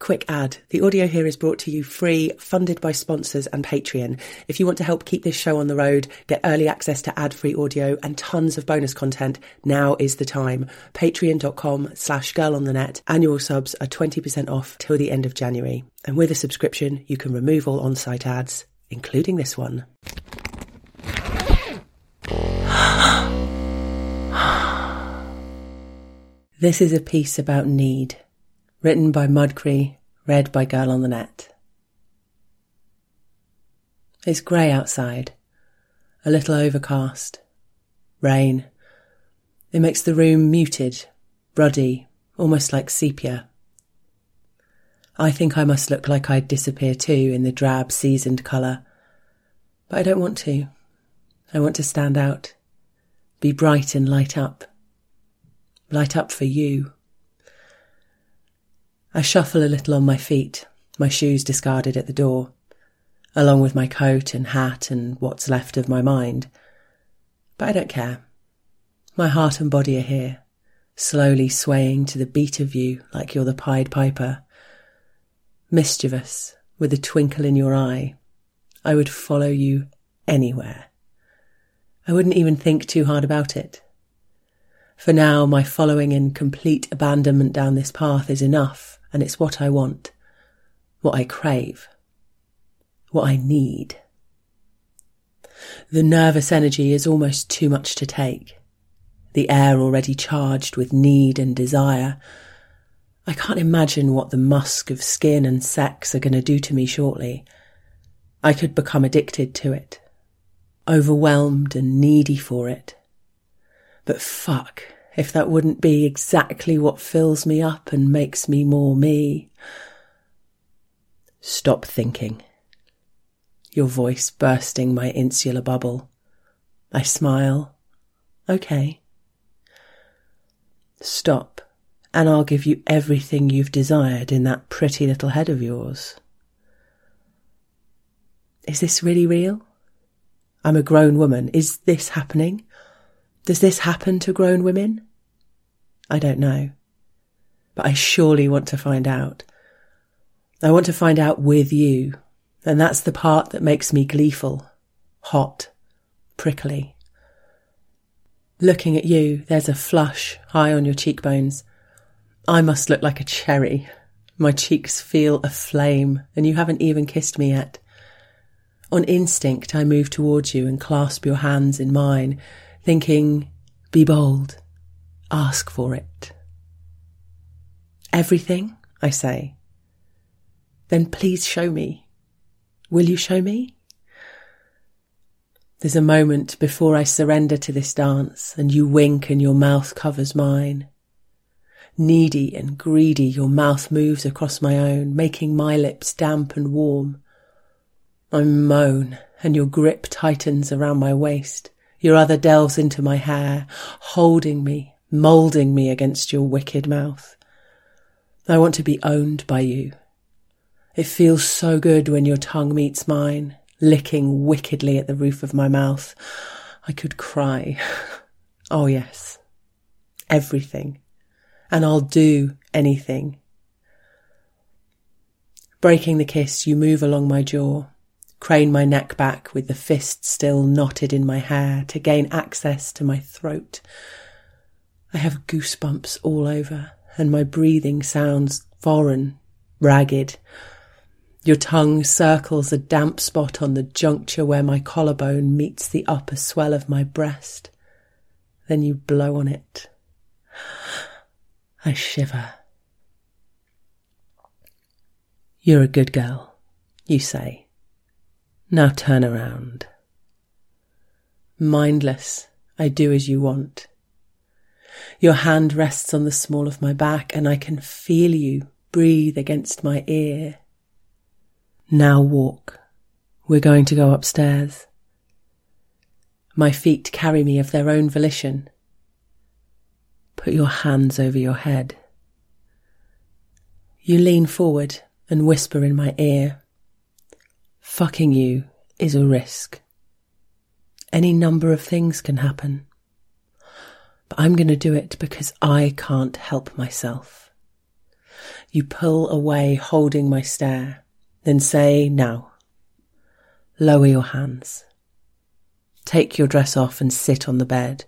Quick ad. The audio here is brought to you free, funded by sponsors and Patreon. If you want to help keep this show on the road, get early access to ad-free audio and tons of bonus content, now is the time. Patreon.com/girlonthenet. Annual subs are 20% off till the end of January. And with a subscription, you can remove all on-site ads, including this one. This is a piece about need. Written by Mudcree, read by Girl on the Net. It's grey outside, a little overcast. Rain. It makes the room muted, ruddy, almost like sepia. I think I must look like I'd disappear too in the drab, seasoned colour. But I don't want to. I want to stand out, be bright and light up. Light up for you. I shuffle a little on my feet, my shoes discarded at the door, along with my coat and hat and what's left of my mind. But I don't care. My heart and body are here, slowly swaying to the beat of you like you're the Pied Piper. Mischievous, with a twinkle in your eye, I would follow you anywhere. I wouldn't even think too hard about it. For now, my following in complete abandonment down this path is enough. And it's what I want, what I crave, what I need. The nervous energy is almost too much to take. The air already charged with need and desire. I can't imagine what the musk of skin and sex are going to do to me shortly. I could become addicted to it, overwhelmed and needy for it. But fuck, if that wouldn't be exactly what fills me up and makes me more me. Stop thinking. Your voice bursting my insular bubble. I smile. Okay. Stop, and I'll give you everything you've desired in that pretty little head of yours. Is this really real? I'm a grown woman. Is this happening? Does this happen to grown women? I don't know. But I surely want to find out. I want to find out with you. And that's the part that makes me gleeful, hot, prickly. Looking at you, there's a flush high on your cheekbones. I must look like a cherry. My cheeks feel aflame, and you haven't even kissed me yet. On instinct, I move towards you and clasp your hands in mine, thinking, be bold, ask for it. Everything, I say. Then please show me. Will you show me? There's a moment before I surrender to this dance, and you wink and your mouth covers mine. Needy and greedy, your mouth moves across my own, making my lips damp and warm. I moan, and your grip tightens around my waist. Your other delves into my hair, holding me, moulding me against your wicked mouth. I want to be owned by you. It feels so good when your tongue meets mine, licking wickedly at the roof of my mouth. I could cry. Oh yes, everything. And I'll do anything. Breaking the kiss, you move along my jaw. Crane my neck back with the fist still knotted in my hair to gain access to my throat. I have goosebumps all over, and my breathing sounds foreign, ragged. Your tongue circles a damp spot on the juncture where my collarbone meets the upper swell of my breast. Then you blow on it. I shiver. You're a good girl, you say. Now turn around. Mindless, I do as you want. Your hand rests on the small of my back, and I can feel you breathe against my ear. Now walk. We're going to go upstairs. My feet carry me of their own volition. Put your hands over your head. You lean forward and whisper in my ear. Fucking you is a risk. Any number of things can happen. But I'm going to do it because I can't help myself. You pull away, holding my stare, then say, now, lower your hands. Take your dress off and sit on the bed.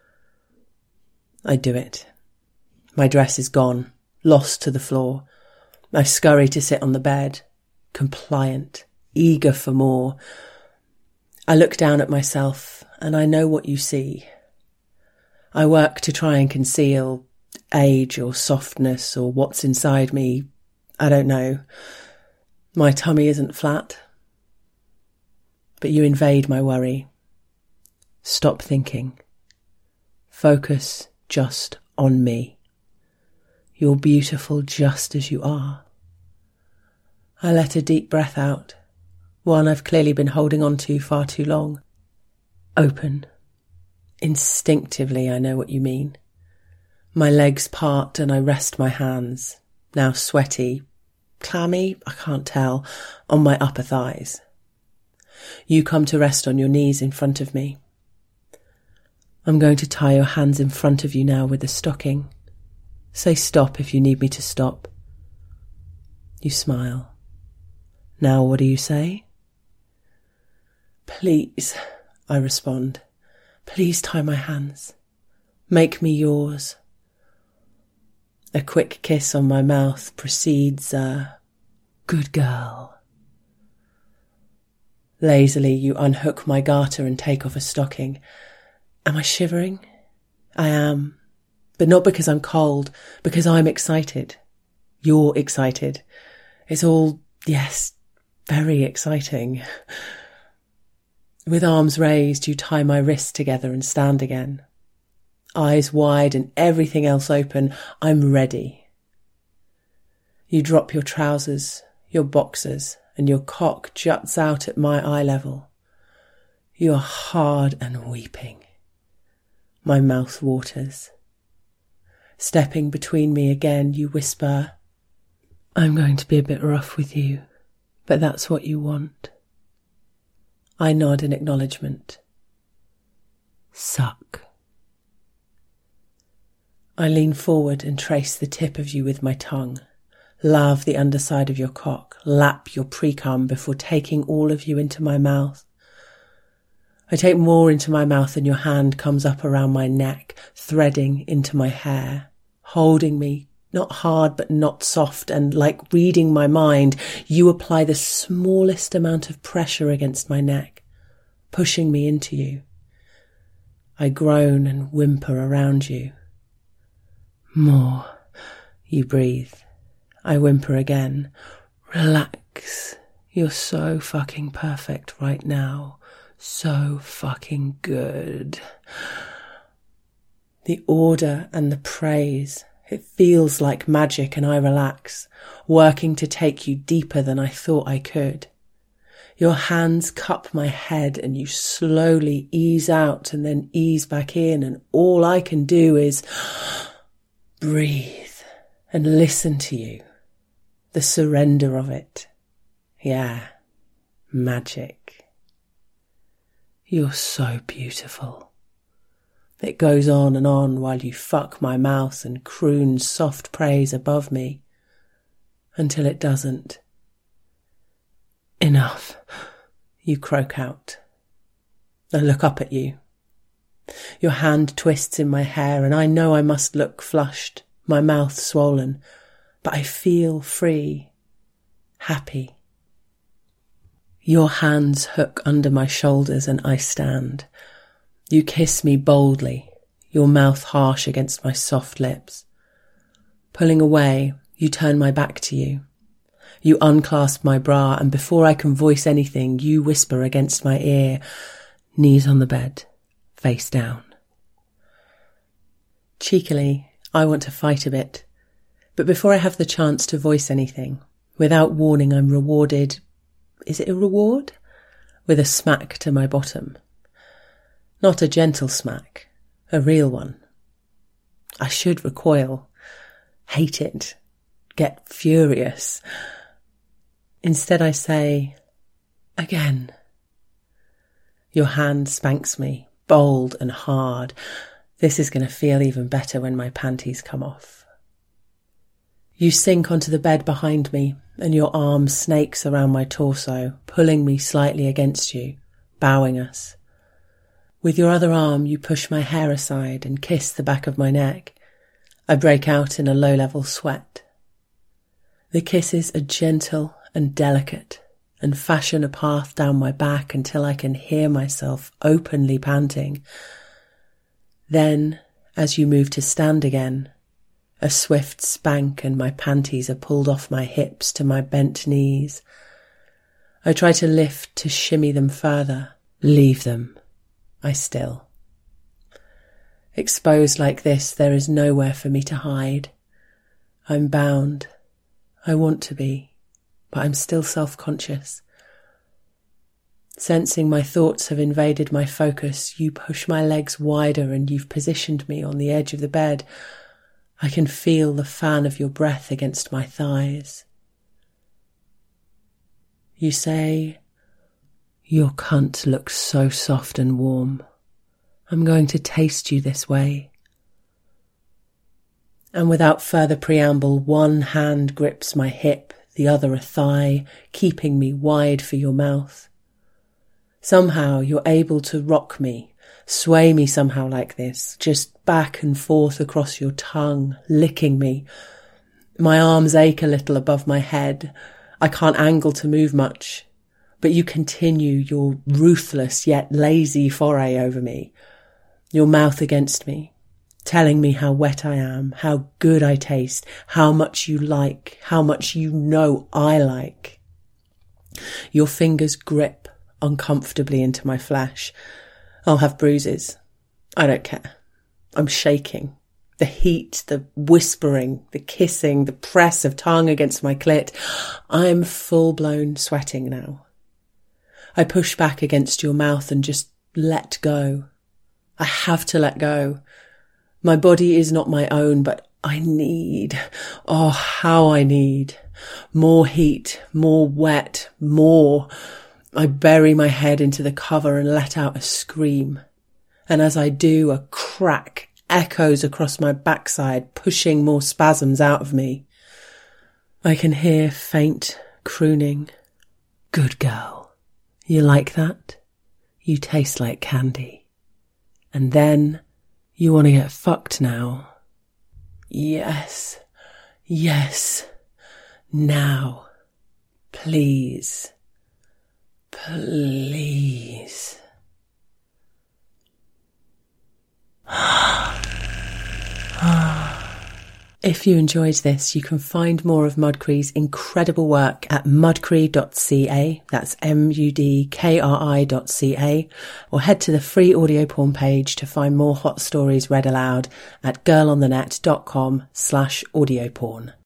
I do it. My dress is gone, lost to the floor. I scurry to sit on the bed, compliant, eager for more. I look down at myself and I know what you see. I work to try and conceal age or softness or what's inside me. I don't know. My tummy isn't flat. But you invade my worry. Stop thinking. Focus just on me. You're beautiful just as you are. I let a deep breath out, one I've clearly been holding on to far too long. Open. Instinctively, I know what you mean. My legs part and I rest my hands, now sweaty, clammy, I can't tell, on my upper thighs. You come to rest on your knees in front of me. I'm going to tie your hands in front of you now with a stocking. Say stop if you need me to stop. You smile. Now what do you say? Please, I respond. Please tie my hands. Make me yours. A quick kiss on my mouth precedes a good girl. Lazily you unhook my garter and take off a stocking. Am I shivering? I am. But not because I'm cold, because I'm excited. You're excited. It's all, yes, very exciting. With arms raised, you tie my wrists together and stand again. Eyes wide and everything else open, I'm ready. You drop your trousers, your boxers, and your cock juts out at my eye level. You are hard and weeping. My mouth waters. Stepping between me again, you whisper, I'm going to be a bit rough with you, but that's what you want. I nod in acknowledgement. Suck. I lean forward and trace the tip of you with my tongue, lave the underside of your cock, lap your pre-cum before taking all of you into my mouth. I take more into my mouth and your hand comes up around my neck, threading into my hair, holding me, not hard but not soft, and like reading my mind, you apply the smallest amount of pressure against my neck, pushing me into you. I groan and whimper around you. More, you breathe. I whimper again. Relax. You're so fucking perfect right now. So fucking good. The order and the praise. It feels like magic and I relax, working to take you deeper than I thought I could. Your hands cup my head and you slowly ease out and then ease back in, and all I can do is breathe and listen to you. The surrender of it. Yeah, magic. You're so beautiful. It goes on and on while you fuck my mouth and croon soft praise above me, until it doesn't. Enough, you croak out. I look up at you. Your hand twists in my hair and I know I must look flushed, my mouth swollen, but I feel free, happy. Your hands hook under my shoulders and I stand. You kiss me boldly, your mouth harsh against my soft lips. Pulling away, you turn my back to you. You unclasp my bra and before I can voice anything, you whisper against my ear, knees on the bed, face down. Cheekily, I want to fight a bit, but before I have the chance to voice anything, without warning I'm rewarded. Is it a reward? With a smack to my bottom. Not a gentle smack, a real one. I should recoil, hate it, get furious. Instead I say, again. Your hand spanks me, bold and hard. This is going to feel even better when my panties come off. You sink onto the bed behind me, and your arm snakes around my torso, pulling me slightly against you, bowing us. With your other arm, you push my hair aside and kiss the back of my neck. I break out in a low-level sweat. The kisses are gentle and delicate and fashion a path down my back until I can hear myself openly panting. Then, as you move to stand again, a swift spank and my panties are pulled off my hips to my bent knees. I try to lift to shimmy them further. Leave them. I still. Exposed like this, there is nowhere for me to hide. I'm bound. I want to be, but I'm still self-conscious. Sensing my thoughts have invaded my focus, you push my legs wider and you've positioned me on the edge of the bed. I can feel the fan of your breath against my thighs. You say, "Your cunt looks so soft and warm. I'm going to taste you this way." And without further preamble, one hand grips my hip, the other a thigh, keeping me wide for your mouth. Somehow you're able to rock me, sway me somehow like this, just back and forth across your tongue, licking me. My arms ache a little above my head. I can't angle to move much, but you continue your ruthless yet lazy foray over me, your mouth against me, telling me how wet I am, how good I taste, how much you like, how much you know I like. Your fingers grip uncomfortably into my flesh. I'll have bruises. I don't care. I'm shaking. The heat, the whispering, the kissing, the press of tongue against my clit. I'm full-blown sweating now. I push back against your mouth and just let go. I have to let go. My body is not my own, but I need, oh, how I need, more heat, more wet, more. I bury my head into the cover and let out a scream. And as I do, a crack echoes across my backside, pushing more spasms out of me. I can hear faint crooning. "Good girl. You like that? You taste like candy. And then you want to get fucked now." "Yes, yes, now, please, please." If you enjoyed this, you can find more of Mudkree's incredible work at mudkree.ca, that's mudkri.ca, or head to the free audio porn page to find more hot stories read aloud at girlonthenet.com/audioporn.